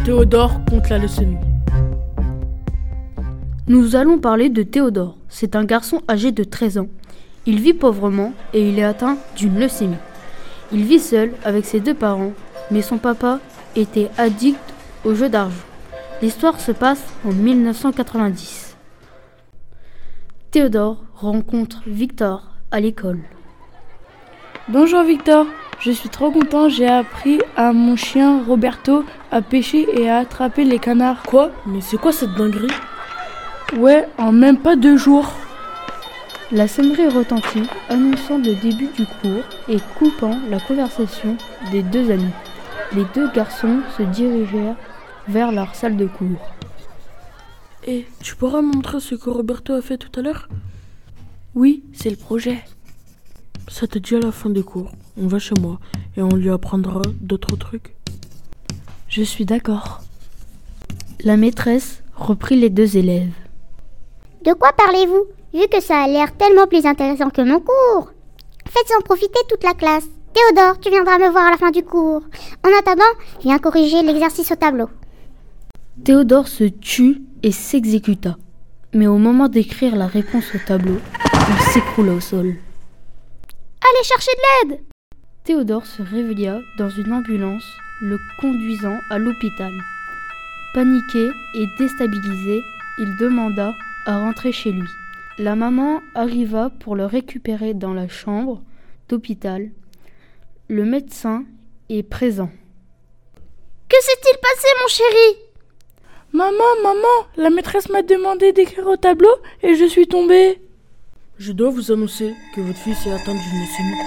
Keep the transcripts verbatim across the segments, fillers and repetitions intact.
Théodore contre la leucémie. Nous allons parler de Théodore. C'est un garçon âgé de treize ans. Il vit pauvrement et il est atteint d'une leucémie. Il vit seul avec ses deux parents, mais son papa était addict aux jeux d'argent. L'histoire se passe en mille neuf cent quatre-vingt-dix. Théodore rencontre Victor à l'école. Bonjour Victor, je suis trop content, j'ai appris à mon chien Roberto à pêcher et à attraper les canards. Quoi? Mais c'est quoi cette dinguerie? Ouais, en même pas deux jours. La sonnerie retentit, annonçant le début du cours et coupant la conversation des deux amis. Les deux garçons se dirigèrent vers leur salle de cours. Et hey, tu pourras me montrer ce que Roberto a fait tout à l'heure? Oui, c'est le projet. Ça te dit à la fin des cours, on va chez moi et on lui apprendra d'autres trucs. Je suis d'accord. La maîtresse reprit les deux élèves. De quoi parlez-vous? Vu que ça a l'air tellement plus intéressant que mon cours. Faites-en profiter toute la classe. Théodore, tu viendras me voir à la fin du cours. En attendant, viens corriger l'exercice au tableau. Théodore se tut et s'exécuta. Mais au moment d'écrire la réponse au tableau, il s'écroula au sol. Allez chercher de l'aide! Théodore se réveilla dans une ambulance, le conduisant à l'hôpital. Paniqué et déstabilisé, il demanda à rentrer chez lui. La maman arriva pour le récupérer dans la chambre d'hôpital. Le médecin est présent. Que s'est-il passé, mon chéri? Maman, maman, la maîtresse m'a demandé d'écrire au tableau et je suis tombée. Je dois vous annoncer que votre fils est atteint d'une leucémie.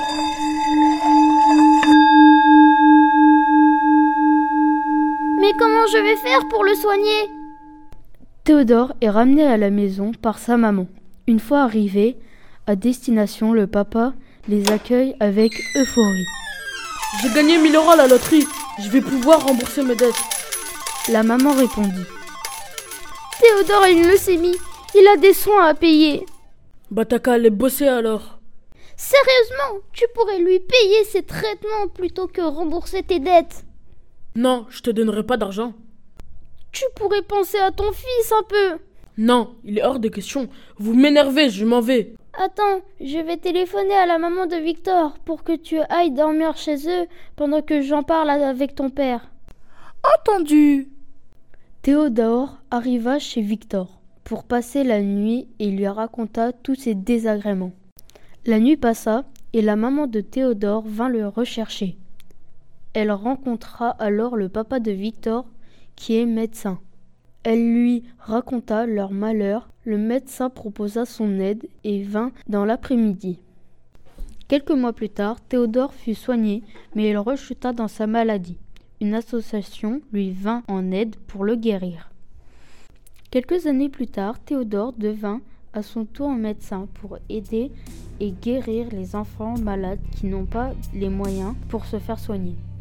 Mais comment je vais faire pour le soigner? Théodore est ramené à la maison par sa maman. Une fois arrivé à destination, le papa les accueille avec euphorie. J'ai gagné mille euros à la loterie. Je vais pouvoir rembourser mes dettes. La maman répondit. Théodore a une leucémie. Il a des soins à payer. Bah t'as qu'à aller bosser alors. Sérieusement, tu pourrais lui payer ses traitements plutôt que rembourser tes dettes. Non, je te donnerai pas d'argent. Tu pourrais penser à ton fils un peu. Non, il est hors de question. Vous m'énervez, je m'en vais. Attends, je vais téléphoner à la maman de Victor pour que tu ailles dormir chez eux pendant que j'en parle avec ton père. Entendu. Théodore arriva chez Victor pour passer la nuit et lui raconta tous ses désagréments. La nuit passa et la maman de Théodore vint le rechercher. Elle rencontra alors le papa de Victor qui est médecin. Elle lui raconta leur malheur. Le médecin proposa son aide et vint dans l'après-midi. Quelques mois plus tard, Théodore fut soigné, mais il rechuta dans sa maladie. Une association lui vint en aide pour le guérir. Quelques années plus tard, Théodore devint à son tour médecin pour aider et guérir les enfants malades qui n'ont pas les moyens pour se faire soigner.